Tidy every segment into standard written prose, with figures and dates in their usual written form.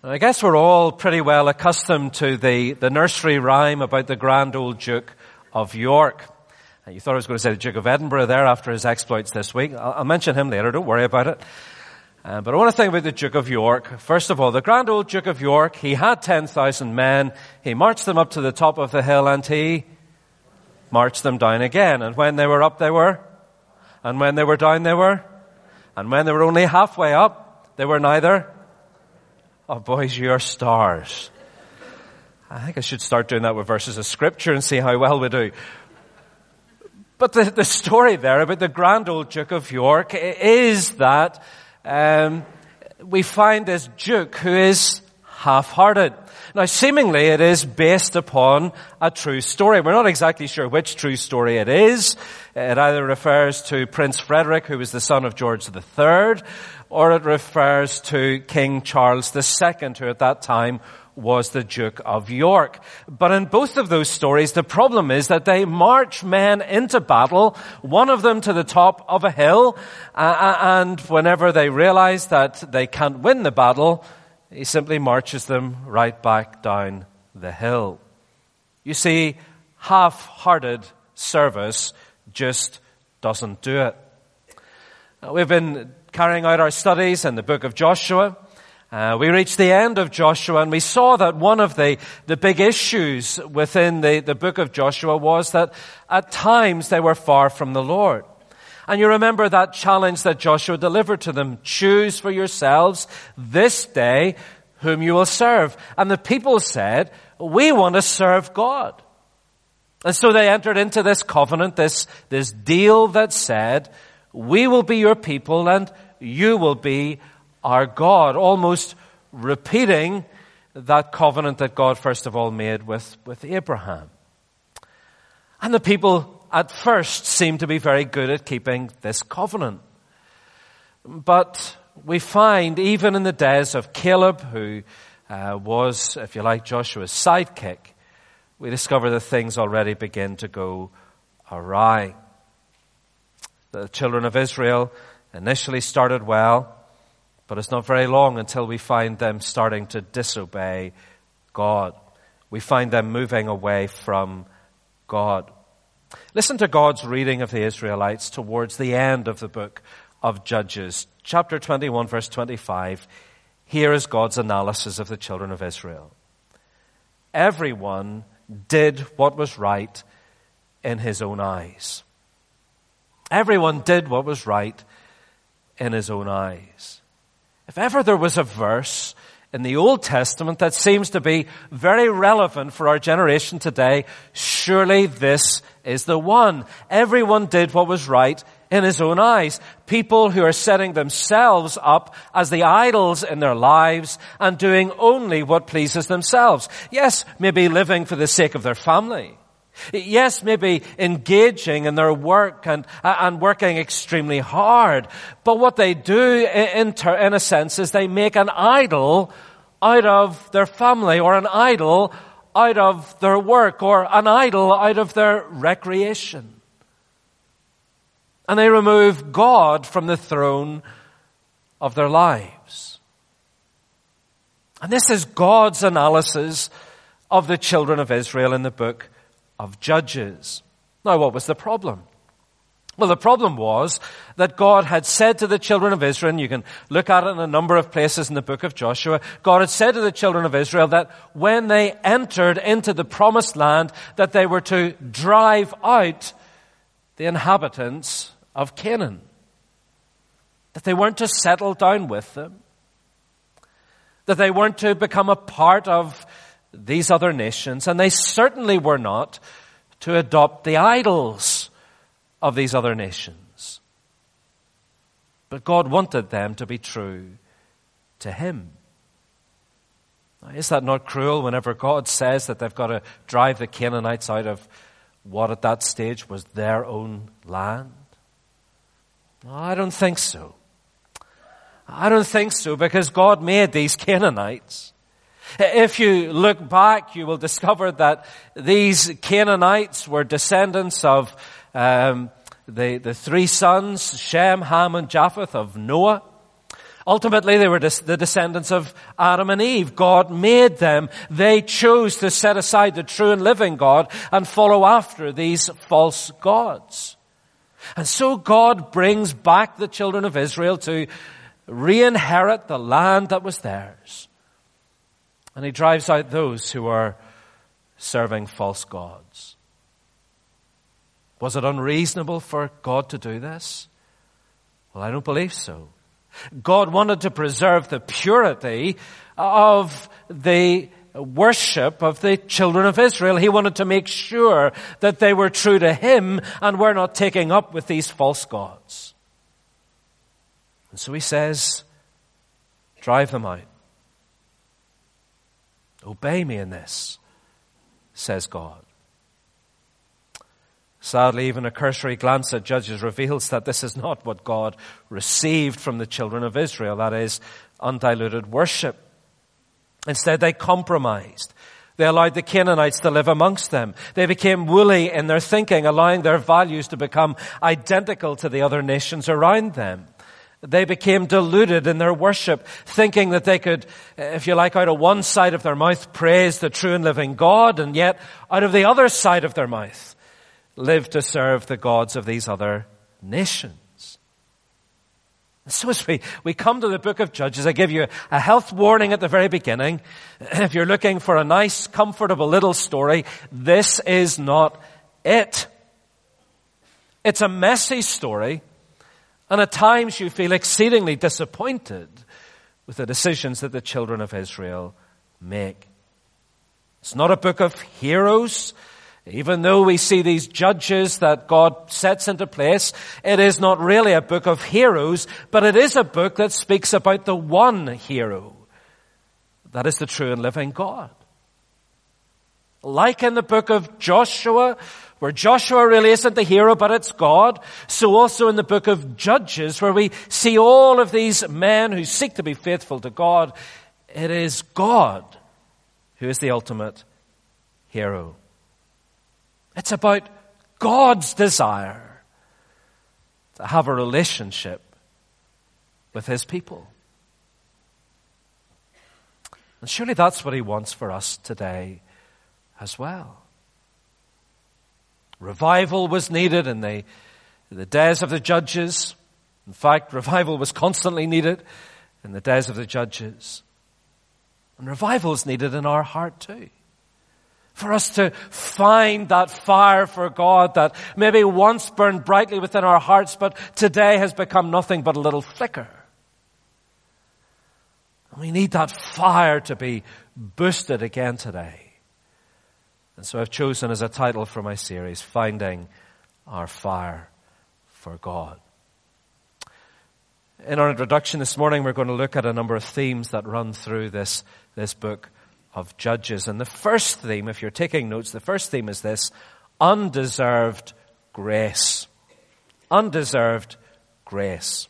I guess we're all pretty well accustomed to the nursery rhyme about the grand old Duke of York. You thought I was going to say the Duke of Edinburgh there after his exploits this week. I'll mention him later, don't worry about it. But I want to think about the Duke of York. First of all, the grand old Duke of York, he had 10,000 men. He marched them up to the top of the hill and he marched them down again. And when they were up, they were. And when they were down, they were. And when they were only halfway up, they were neither. Oh, boys, you're stars. I think I should start doing that with verses of Scripture and see how well we do. But the story there about the grand old Duke of York is that we find this Duke who is half-hearted. Now, seemingly it is based upon a true story. We're not exactly sure which true story it is. It either refers to Prince Frederick, who was the son of George III, or it refers to King Charles II, who at that time was the Duke of York. But in both of those stories, the problem is that they march men into battle, one of them to the top of a hill, and whenever they realize that they can't win the battle, he simply marches them right back down the hill. You see, half-hearted service just doesn't do it. We've been carrying out our studies in the book of Joshua. We reached the end of Joshua and we saw that one of the big issues within the book of Joshua was that at times they were far from the Lord. And you remember that challenge that Joshua delivered to them. Choose for yourselves this day whom you will serve. And the people said, we want to serve God. And so they entered into this covenant, this deal that said, we will be your people and you will be our God. Almost repeating that covenant that God first of all made with Abraham. And the people at first seem to be very good at keeping this covenant. But we find even in the days of Caleb, who was, if you like, Joshua's sidekick, we discover that things already begin to go awry. The children of Israel initially started well, but it's not very long until we find them starting to disobey God. We find them moving away from God. Listen to God's reading of the Israelites towards the end of the book of Judges. Chapter 21, verse 25. Here is God's analysis of the children of Israel. Everyone did what was right in his own eyes. Everyone did what was right in his own eyes. If ever there was a verse in the Old Testament that seems to be very relevant for our generation today, surely this is the one. Everyone did what was right in his own eyes. People who are setting themselves up as the idols in their lives and doing only what pleases themselves. Yes, maybe living for the sake of their family. Yes, maybe engaging in their work and working extremely hard. But what they do in a sense is they make an idol out of their family, or an idol out of their work, or an idol out of their recreation. And they remove God from the throne of their lives. And this is God's analysis of the children of Israel in the book of Judges. Now, what was the problem? Well, the problem was that God had said to the children of Israel, and you can look at it in a number of places in the book of Joshua, God had said to the children of Israel that when they entered into the promised land, that they were to drive out the inhabitants of Canaan. That they weren't to settle down with them. That they weren't to become a part of these other nations, and they certainly were not to adopt the idols of these other nations. But God wanted them to be true to Him. Now, is that not cruel whenever God says that they've got to drive the Canaanites out of what at that stage was their own land? No, I don't think so. I don't think so, because God made these Canaanites. If you look back, you will discover that these Canaanites were descendants of the three sons, Shem, Ham, and Japheth of Noah. Ultimately, they were the descendants of Adam and Eve. God made them. They chose to set aside the true and living God and follow after these false gods. And so God brings back the children of Israel to re-inherit the land that was theirs. And he drives out those who are serving false gods. Was it unreasonable for God to do this? Well, I don't believe so. God wanted to preserve the purity of the worship of the children of Israel. He wanted to make sure that they were true to Him and were not taking up with these false gods. And so He says, drive them out. Obey me in this, says God. Sadly, even a cursory glance at Judges reveals that this is not what God received from the children of Israel. That is, undiluted worship. Instead, they compromised. They allowed the Canaanites to live amongst them. They became woolly in their thinking, allowing their values to become identical to the other nations around them. They became deluded in their worship, thinking that they could, if you like, out of one side of their mouth praise the true and living God, and yet out of the other side of their mouth live to serve the gods of these other nations. And so as we come to the book of Judges, I give you a health warning at the very beginning. If you're looking for a nice, comfortable little story, this is not it. It's a messy story, and at times you feel exceedingly disappointed with the decisions that the children of Israel make. It's not a book of heroes. Even though we see these judges that God sets into place, it is not really a book of heroes, but it is a book that speaks about the one hero. That is the true and living God. Like in the book of Joshua, where Joshua really isn't the hero, but it's God, so also in the book of Judges, where we see all of these men who seek to be faithful to God, it is God who is the ultimate hero. It's about God's desire to have a relationship with His people. And surely that's what He wants for us today as well. Revival was needed in the days of the Judges. In fact, revival was constantly needed in the days of the Judges. And revival is needed in our heart too. For us to find that fire for God that maybe once burned brightly within our hearts, but today has become nothing but a little flicker. And we need that fire to be boosted again today. And so I've chosen as a title for my series, Finding Our Fire for God. In our introduction this morning, we're going to look at a number of themes that run through this book of Judges. And the first theme, if you're taking notes, the first theme is this: undeserved grace. Undeserved grace.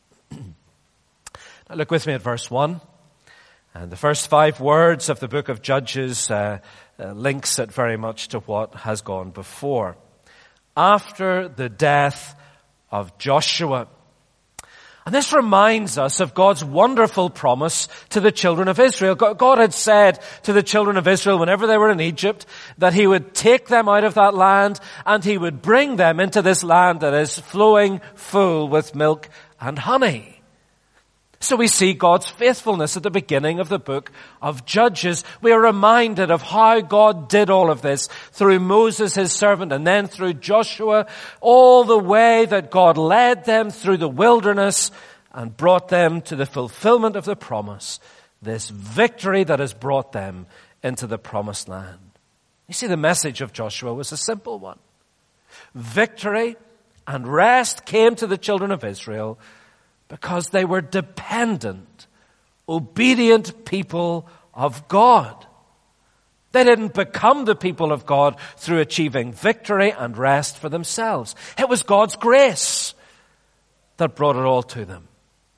Now look with me at verse 1. And the first 5 words of the book of Judges links it very much to what has gone before. After the death of Joshua. And this reminds us of God's wonderful promise to the children of Israel. God had said to the children of Israel whenever they were in Egypt that He would take them out of that land and He would bring them into this land that is flowing full with milk and honey. So we see God's faithfulness at the beginning of the book of Judges. We are reminded of how God did all of this through Moses, His servant, and then through Joshua, all the way that God led them through the wilderness and brought them to the fulfillment of the promise, this victory that has brought them into the promised land. You see, the message of Joshua was a simple one. Victory and rest came to the children of Israel because they were dependent, obedient people of God. They didn't become the people of God through achieving victory and rest for themselves. It was God's grace that brought it all to them.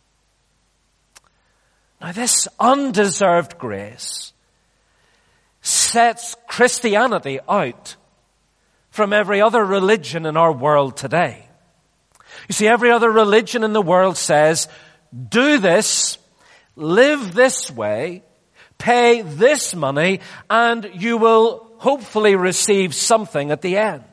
Now, this undeserved grace sets Christianity out from every other religion in our world today. You see, every other religion in the world says, do this, live this way, pay this money, and you will hopefully receive something at the end.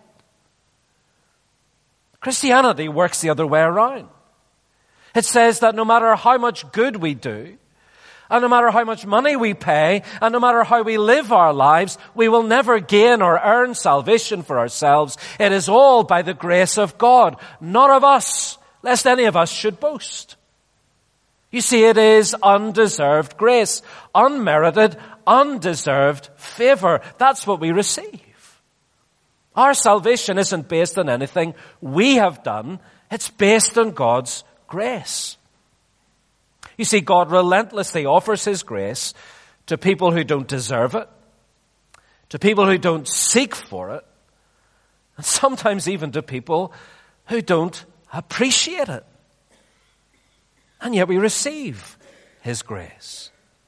Christianity works the other way around. It says that no matter how much good we do, and no matter how much money we pay, and no matter how we live our lives, we will never gain or earn salvation for ourselves. It is all by the grace of God, not of us, lest any of us should boast. You see, it is undeserved grace, unmerited, undeserved favor. That's what we receive. Our salvation isn't based on anything we have done. It's based on God's grace. You see, God relentlessly offers His grace to people who don't deserve it, to people who don't seek for it, and sometimes even to people who don't appreciate it. And yet we receive His grace.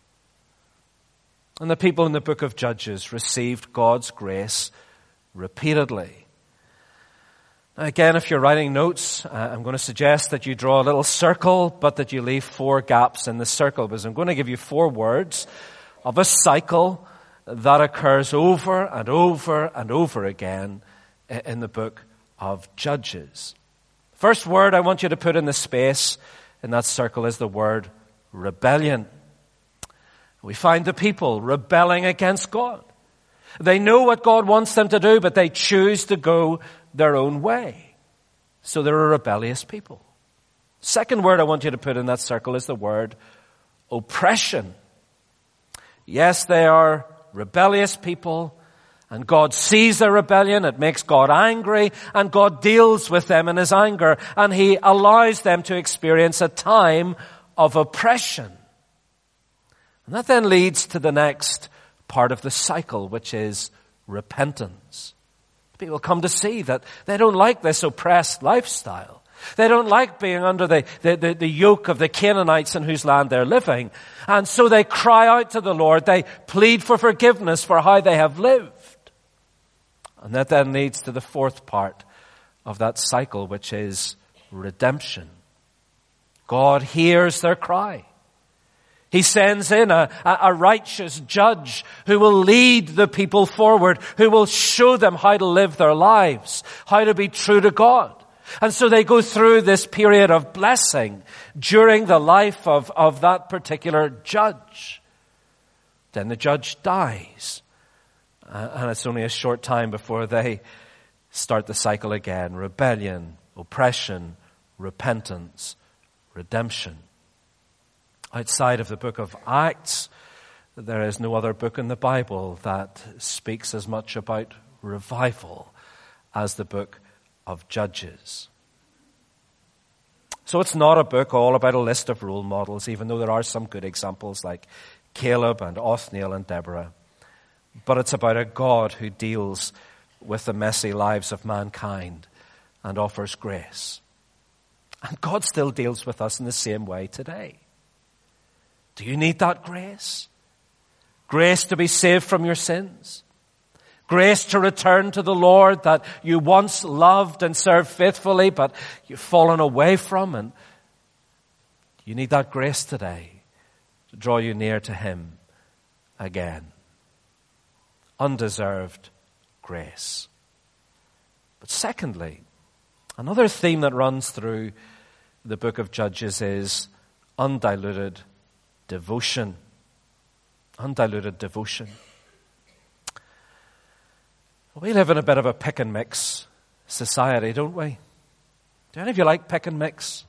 And the people in the book of Judges received God's grace repeatedly. Now again, if you're writing notes, I'm going to suggest that you draw a little circle, but that you leave 4 gaps in the circle, because I'm going to give you 4 words of a cycle that occurs over and over and over again in the book of Judges. First word I want you to put in the space in that circle is the word rebellion. We find the people rebelling against God. They know what God wants them to do, but they choose to go their own way. So they're a rebellious people. Second word I want you to put in that circle is the word oppression. Yes, they are rebellious people, and God sees their rebellion. It makes God angry, and God deals with them in His anger, and He allows them to experience a time of oppression. And that then leads to the next part of the cycle, which is repentance. People come to see that they don't like this oppressed lifestyle. They don't like being under the yoke of the Canaanites in whose land they're living. And so they cry out to the Lord. They plead for forgiveness for how they have lived. And that then leads to the fourth part of that cycle, which is redemption. God hears their cry. He sends in a righteous judge who will lead the people forward, who will show them how to live their lives, how to be true to God. And so they go through this period of blessing during the life of that particular judge. Then the judge dies. And it's only a short time before they start the cycle again. Rebellion, oppression, repentance, redemption. Outside of the book of Acts, there is no other book in the Bible that speaks as much about revival as the book of Judges. So it's not a book all about a list of role models, even though there are some good examples like Caleb and Othniel and Deborah. But it's about a God who deals with the messy lives of mankind and offers grace. And God still deals with us in the same way today. Do you need that grace? Grace to be saved from your sins? Grace to return to the Lord that you once loved and served faithfully, but you've fallen away from? And you need that grace today to draw you near to Him again. Undeserved grace. But secondly, another theme that runs through the book of Judges is undiluted devotion. Undiluted devotion. We live in a bit of a pick and mix society, don't we? Do any of you like pick and mix?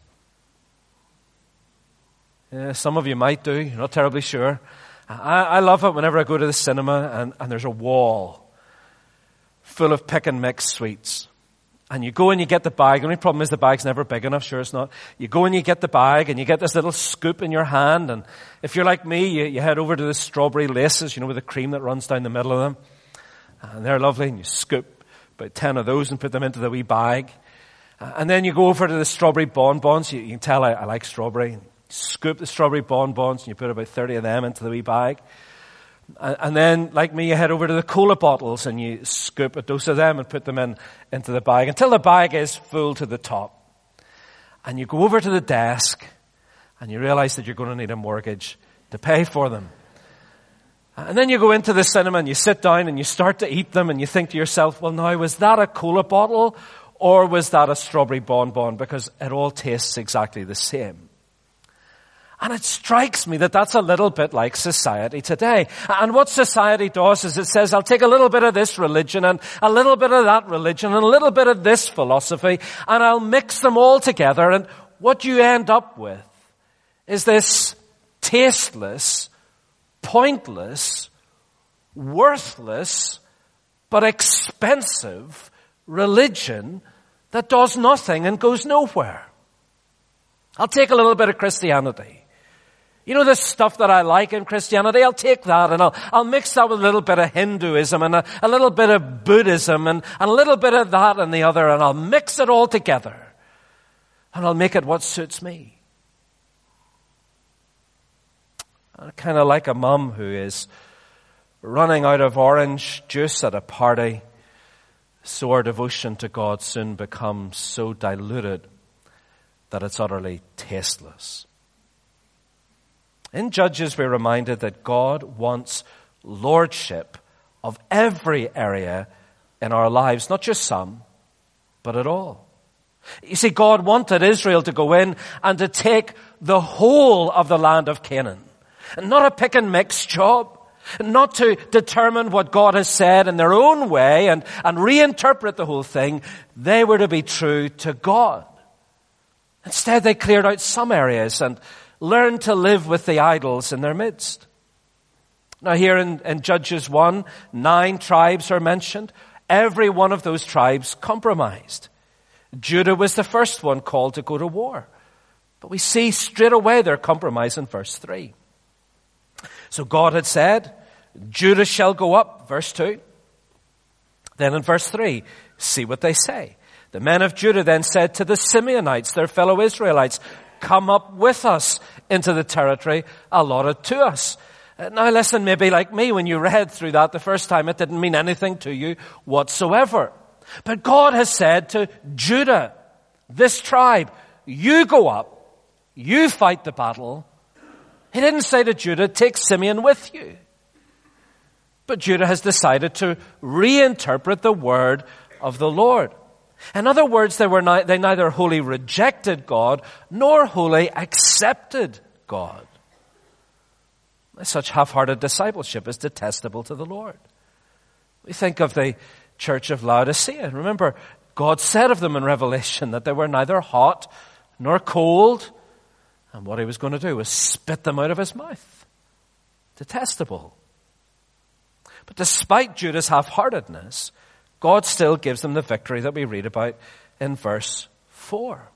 Yeah, some of you might do. You're not terribly sure. I love it whenever I go to the cinema and there's a wall full of pick and mix sweets. And you go and you get the bag. The only problem is the bag's never big enough. Sure, it's not. You go and you get the bag and you get this little scoop in your hand. And if you're like me, you head over to the strawberry laces, with the cream that runs down the middle of them. And they're lovely. And you scoop about 10 of those and put them into the wee bag. And then you go over to the strawberry bonbons. You can tell I like strawberry. You scoop the strawberry bonbons and you put about 30 of them into the wee bag. And then, like me, you head over to the cola bottles and you scoop a dose of them and put them into the bag until the bag is full to the top. And you go over to the desk and you realize that you're going to need a mortgage to pay for them. And then you go into the cinema and you sit down and you start to eat them and you think to yourself, well now, was that a cola bottle or was that a strawberry bonbon? Because it all tastes exactly the same. And it strikes me that that's a little bit like society today. And what society does is it says, I'll take a little bit of this religion and a little bit of that religion and a little bit of this philosophy and I'll mix them all together, and what you end up with is this tasteless, pointless, worthless, but expensive religion that does nothing and goes nowhere. I'll take a little bit of Christianity. You know, this stuff that I like in Christianity, I'll take that and I'll mix that with a little bit of Hinduism and a little bit of Buddhism and a little bit of that and the other, and I'll mix it all together and I'll make it what suits me. Kind of like a mum who is running out of orange juice at a party, so our devotion to God soon becomes so diluted that it's utterly tasteless. In Judges, we're reminded that God wants lordship of every area in our lives, not just some, but at all. You see, God wanted Israel to go in and to take the whole of the land of Canaan. Not a pick and mix job. Not to determine what God has said in their own way and reinterpret the whole thing. They were to be true to God. Instead, they cleared out some areas and learned to live with the idols in their midst. Now here in Judges 1, 9 tribes are mentioned. Every one of those tribes compromised. Judah was the first one called to go to war. But we see straight away their compromise in verse 3. So God had said, Judah shall go up, verse 2. Then in verse 3, see what they say. The men of Judah then said to the Simeonites, their fellow Israelites, come up with us into the territory allotted to us. Now listen, maybe like me, when you read through that the first time, it didn't mean anything to you whatsoever. But God has said to Judah, this tribe, you go up, you fight the battle. He didn't say to Judah, take Simeon with you. But Judah has decided to reinterpret the word of the Lord. In other words, they neither wholly rejected God nor wholly accepted God. Such half-hearted discipleship is detestable to the Lord. We think of the church of Laodicea. Remember, God said of them in Revelation that they were neither hot nor cold. And what he was going to do was spit them out of his mouth. Detestable. But despite Judah's half-heartedness, God still gives them the victory that we read about in verse 4.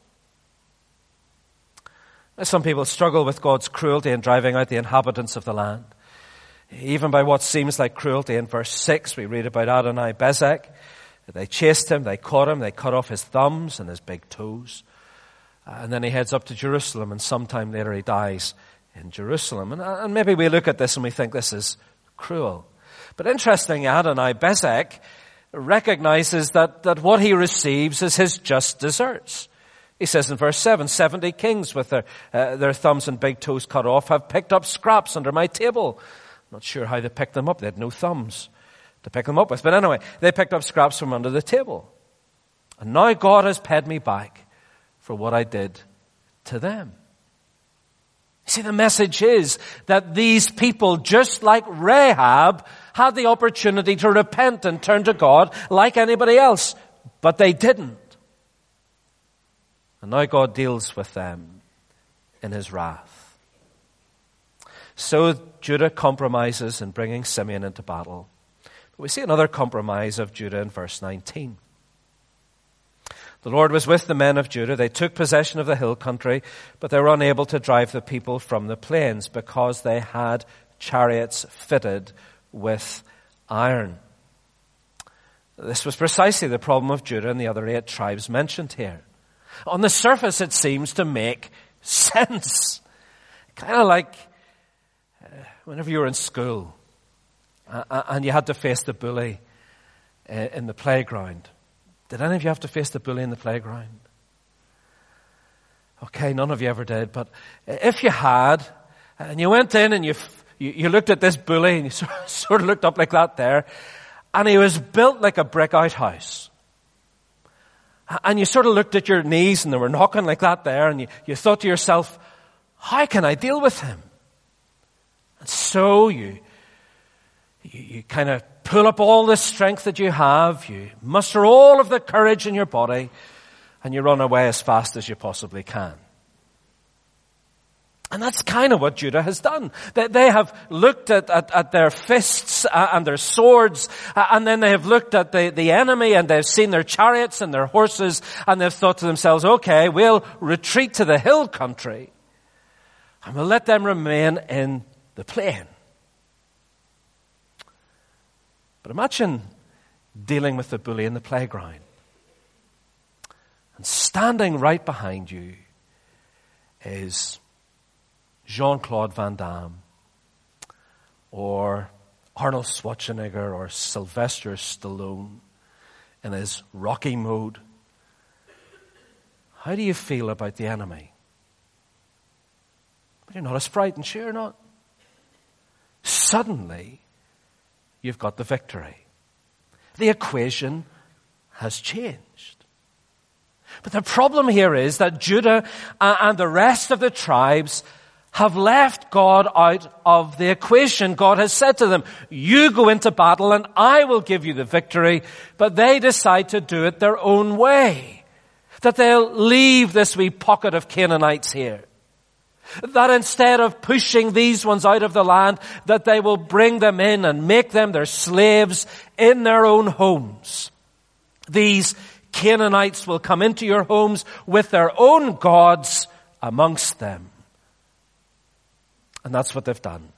Now, some people struggle with God's cruelty in driving out the inhabitants of the land. Even by what seems like cruelty in verse 6, we read about Adonai-Bezek. They chased him, they caught him, they cut off his thumbs and his big toes. And then he heads up to Jerusalem, and sometime later he dies in Jerusalem. And maybe we look at this and we think this is cruel. But interestingly, Adonai-Bezek recognizes that what he receives is his just deserts. He says in verse 7, 70 kings with their thumbs and big toes cut off have picked up scraps under my table. Not sure how they picked them up. They had no thumbs to pick them up with. But anyway, they picked up scraps from under the table. And now God has paid me back for what I did to them. See, the message is that these people, just like Rahab, had the opportunity to repent and turn to God like anybody else, but they didn't. And now God deals with them in his wrath. So Judah compromises in bringing Simeon into battle. But we see another compromise of Judah in verse 19. The Lord was with the men of Judah. They took possession of the hill country, but they were unable to drive the people from the plains because they had chariots fitted with iron. This was precisely the problem of Judah and the other 8 tribes mentioned here. On the surface, it seems to make sense. Kind of like whenever you were in school and you had to face the bully in the playground. Did any of you have to face the bully in the playground? Okay, none of you ever did, but if you had, and you went in and you looked at this bully and you sort of looked up like that there, and he was built like a brick outhouse. And you sort of looked at your knees and they were knocking like that there, and you thought to yourself, how can I deal with him? And so you kind of pull up all the strength that you have, you muster all of the courage in your body, and you run away as fast as you possibly can. And that's kind of what Judah has done. They have looked at their fists and their swords, and then they have looked at the enemy, and they've seen their chariots and their horses, and they've thought to themselves, okay, we'll retreat to the hill country, and we'll let them remain in the plain. But imagine dealing with the bully in the playground. And standing right behind you is Jean-Claude Van Damme or Arnold Schwarzenegger or Sylvester Stallone in his Rocky mode. How do you feel about the enemy? You're not as frightened, sure you're not. Suddenly, you've got the victory. The equation has changed. But the problem here is that Judah and the rest of the tribes have left God out of the equation. God has said to them, you go into battle and I will give you the victory. But they decide to do it their own way. That they'll leave this wee pocket of Canaanites here. That instead of pushing these ones out of the land, that they will bring them in and make them their slaves in their own homes. These Canaanites will come into your homes with their own gods amongst them. And that's what they've done.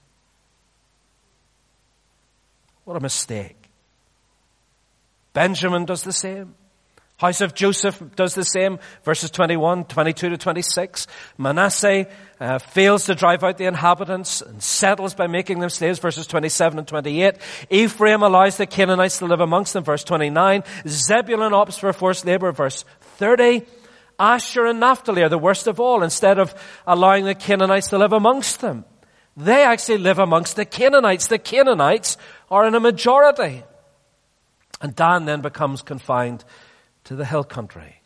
What a mistake. Benjamin does the same. House of Joseph does the same. Verses 21, 22 to 26. Manasseh fails to drive out the inhabitants and settles by making them slaves. Verses 27 and 28. Ephraim allows the Canaanites to live amongst them. Verse 29. Zebulun opts for forced labor. Verse 30. Asher and Naphtali are the worst of all. Instead of allowing the Canaanites to live amongst them, they actually live amongst the Canaanites. The Canaanites are in a majority. And Dan then becomes confined to the hill country.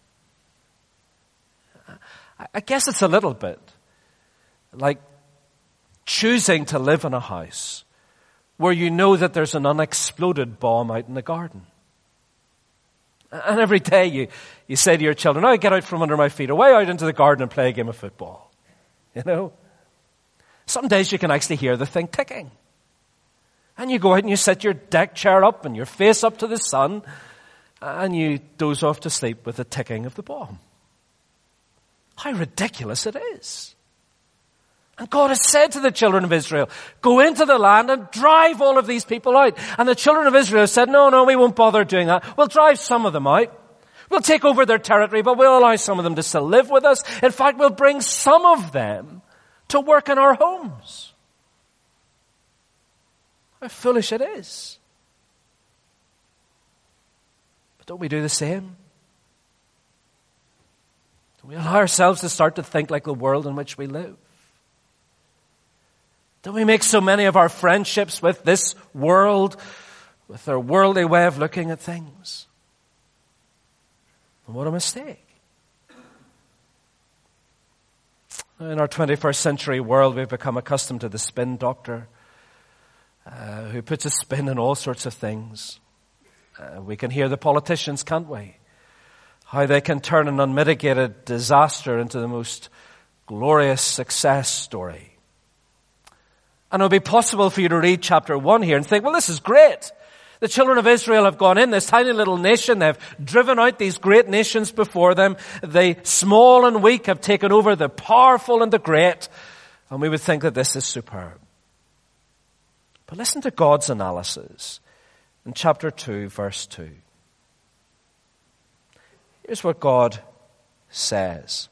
I guess it's a little bit like choosing to live in a house where you know that there's an unexploded bomb out in the garden. And every day you say to your children, oh, get out from under my feet, away out into the garden and play a game of football. You know? Some days you can actually hear the thing ticking. And you go out and you set your deck chair up and your face up to the sun, and you doze off to sleep with the ticking of the bomb. How ridiculous it is. And God has said to the children of Israel, go into the land and drive all of these people out. And the children of Israel said, no, we won't bother doing that. We'll drive some of them out. We'll take over their territory, but we'll allow some of them to still live with us. In fact, we'll bring some of them to work in our homes. How foolish it is. But don't we do the same? Don't we allow ourselves to start to think like the world in which we live? Don't we make so many of our friendships with this world, with their worldly way of looking at things? And what a mistake. In our 21st century world, we've become accustomed to the spin doctor who puts a spin on all sorts of things. We can hear the politicians, can't we? How they can turn an unmitigated disaster into the most glorious success story. And it would be possible for you to read chapter 1 here and think, well, this is great. The children of Israel have gone in, this tiny little nation. They've driven out these great nations before them. The small and weak have taken over the powerful and the great. And we would think that this is superb. But listen to God's analysis in chapter 2, verse 2. Here's what God says.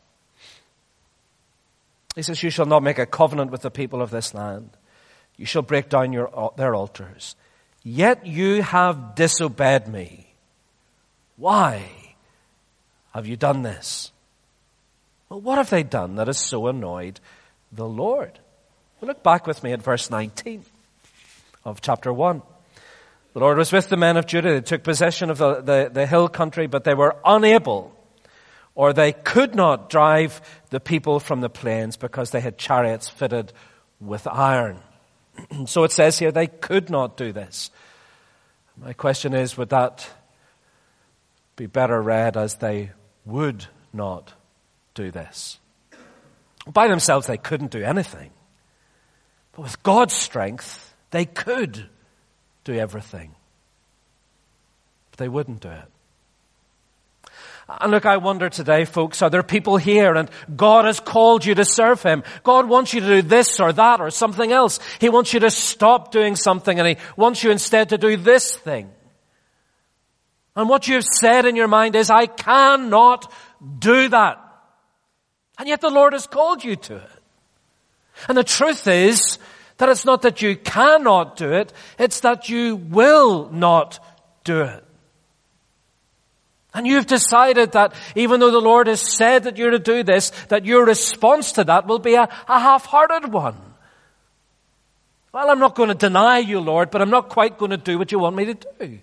He says, you shall not make a covenant with the people of this land. You shall break down their altars. Yet you have disobeyed me. Why have you done this? Well, what have they done that has so annoyed the Lord? Well, look back with me at verse 19 of chapter 1. The Lord was with the men of Judah. They took possession of the hill country, but they were unable, or they could not drive the people from the plains because they had chariots fitted with iron. So it says here they could not do this. My question is, would that be better read as they would not do this? By themselves they couldn't do anything. But with God's strength, they could do everything. But they wouldn't do it. And look, I wonder today, folks, are there people here and God has called you to serve Him? God wants you to do this or that or something else. He wants you to stop doing something and He wants you instead to do this thing. And what you've said in your mind is, I cannot do that. And yet the Lord has called you to it. And the truth is that it's not that you cannot do it, it's that you will not do it. And you've decided that even though the Lord has said that you're to do this, that your response to that will be a half-hearted one. Well, I'm not going to deny you, Lord, but I'm not quite going to do what you want me to do.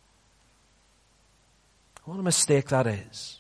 What a mistake that is.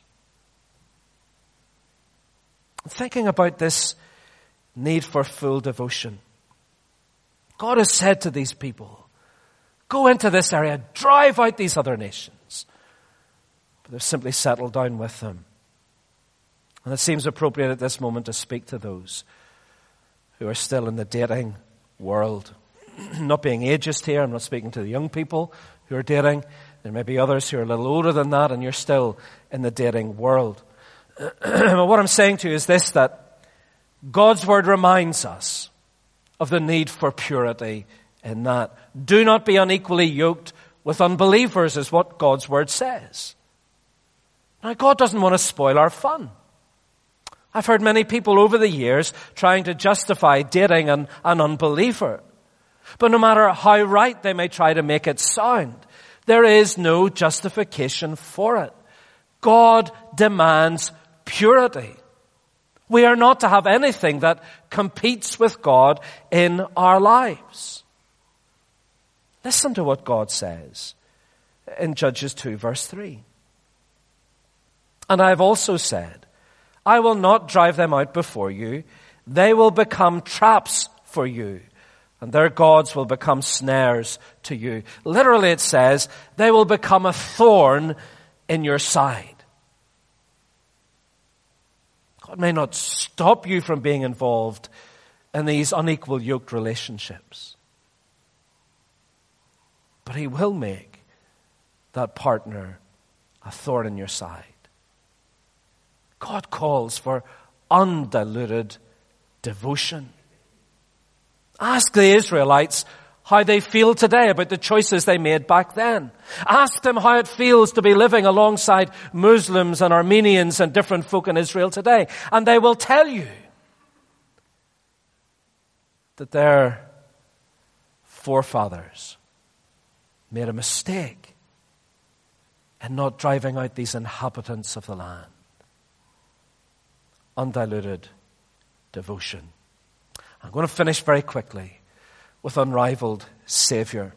Thinking about this need for full devotion. God has said to these people, go into this area, drive out these other nations. But they've simply settled down with them. And it seems appropriate at this moment to speak to those who are still in the dating world. Not being ageist here, I'm not speaking to the young people who are dating. There may be others who are a little older than that and you're still in the dating world. What I'm saying to you is this, that God's word reminds us of the need for purity in that. Do not be unequally yoked with unbelievers is what God's word says. Now, God doesn't want to spoil our fun. I've heard many people over the years trying to justify dating an unbeliever. But no matter how right they may try to make it sound, there is no justification for it. God demands purity. We are not to have anything that competes with God in our lives. Listen to what God says in Judges 2 verse 3. And I have also said, I will not drive them out before you. They will become traps for you, and their gods will become snares to you. Literally it says, they will become a thorn in your side. God may not stop you from being involved in these unequal yoked relationships, but He will make that partner a thorn in your side. God calls for undiluted devotion. Ask the Israelites how they feel today about the choices they made back then. Ask them how it feels to be living alongside Muslims and Armenians and different folk in Israel today. And they will tell you that their forefathers made a mistake in not driving out these inhabitants of the land. Undiluted devotion. I'm going to finish very quickly with unrivaled Savior.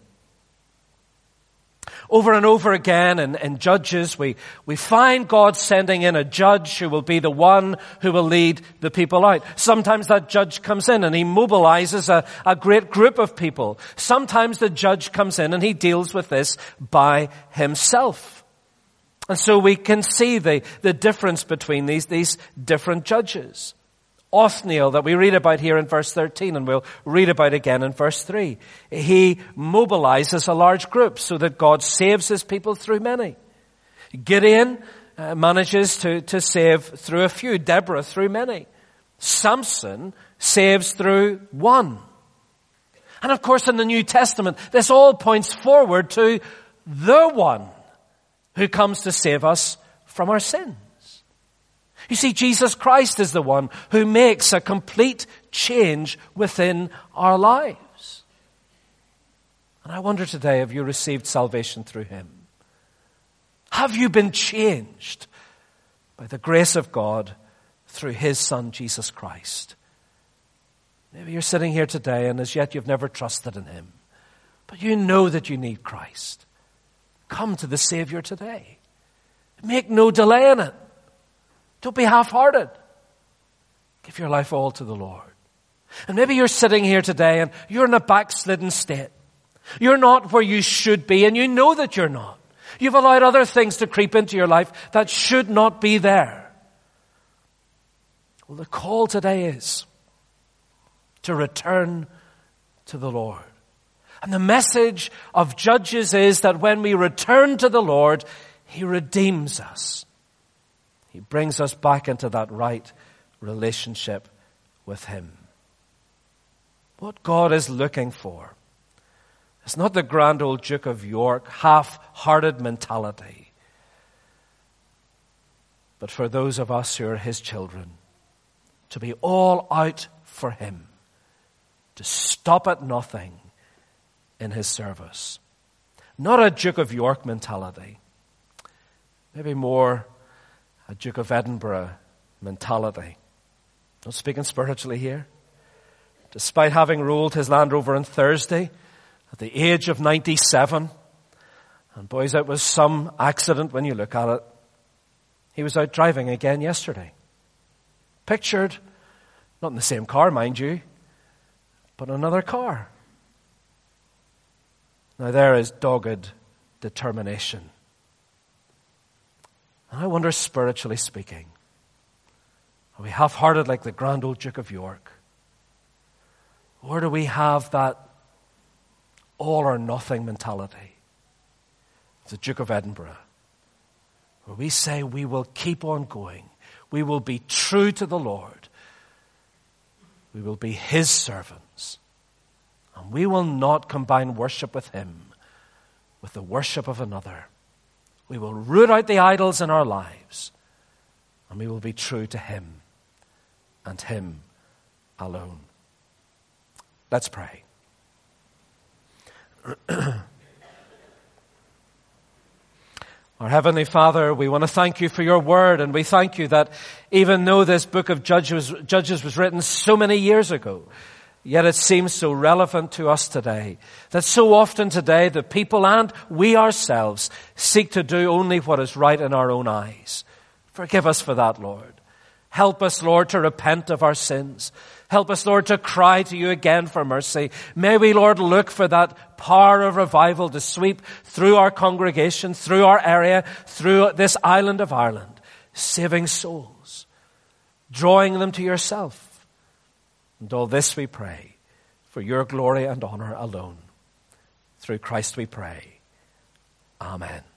Over and over again in Judges, we find God sending in a judge who will be the one who will lead the people out. Sometimes that judge comes in and he mobilizes a great group of people. Sometimes the judge comes in and he deals with this by himself. And so we can see the difference between these different judges. Othniel, that we read about here in verse 13, and we'll read about again in verse 3. He mobilizes a large group so that God saves His people through many. Gideon manages to save through a few. Deborah through many. Samson saves through one. And of course in the New Testament, this all points forward to the one who comes to save us from our sins. You see, Jesus Christ is the one who makes a complete change within our lives. And I wonder today, have you received salvation through Him? Have you been changed by the grace of God through his Son, Jesus Christ. Maybe you're sitting here today and as yet you've never trusted in him. But you know that you need Christ. Come to the Savior today. Make no delay in it. Don't be half-hearted. Give your life all to the Lord. And maybe you're sitting here today and you're in a backslidden state. You're not where you should be, and you know that you're not. You've allowed other things to creep into your life that should not be there. Well, the call today is to return to the Lord. And the message of Judges is that when we return to the Lord, he redeems us. He brings us back into that right relationship with him. What God is looking for is not the grand old Duke of York half-hearted mentality, but for those of us who are his children to be all out for him, to stop at nothing in his service. Not a Duke of York mentality, maybe more a Duke of Edinburgh mentality. Not speaking spiritually here. Despite having ruled his Land Rover on Thursday at the age of 97, and boys, it was some accident when you look at it, he was out driving again yesterday. Pictured, not in the same car, mind you, but another car. Now there is dogged determination. And I wonder, spiritually speaking, are we half-hearted like the grand old Duke of York? Or do we have that all-or-nothing mentality of the Duke of Edinburgh, where we say we will keep on going, we will be true to the Lord, we will be his servants, and we will not combine worship with him with the worship of another. We will root out the idols in our lives, and we will be true to him and him alone. Let's pray. Our Heavenly Father, we want to thank you for your word, and we thank you that even though this book of Judges was written so many years ago, yet it seems so relevant to us today. That so often today the people and we ourselves seek to do only what is right in our own eyes. Forgive us for that, Lord. Help us, Lord, to repent of our sins. Help us, Lord, to cry to you again for mercy. May we, Lord, look for that power of revival to sweep through our congregation, through our area, through this island of Ireland, saving souls, drawing them to yourself. And all this we pray for your glory and honor alone. Through Christ we pray. Amen.